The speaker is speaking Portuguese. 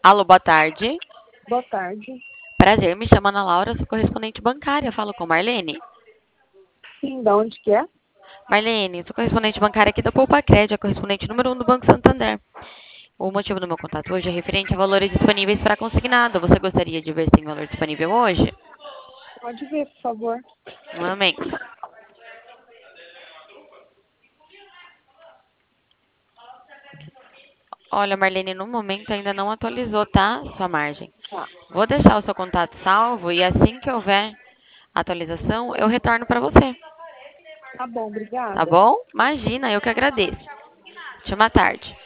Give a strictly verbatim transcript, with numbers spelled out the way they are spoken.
Alô, boa tarde. Boa tarde. Prazer, me chamo Ana Laura, sou correspondente bancária. Falo com Marlene. Sim, da onde que é? Marlene, sou correspondente bancária aqui da Poupa Crédito, a correspondente número um do Banco Santander. O motivo do meu contato hoje é referente a valores disponíveis para consignado. Você gostaria de ver se tem valor disponível hoje? Pode ver, por favor. Um momento. Olha, Marlene, no momento ainda não atualizou, tá? Sua margem. Tá. Vou deixar o seu contato salvo e assim que houver atualização, eu retorno para você. Tá bom, Tá obrigada. bom? Imagina, eu que agradeço. Ótima tarde.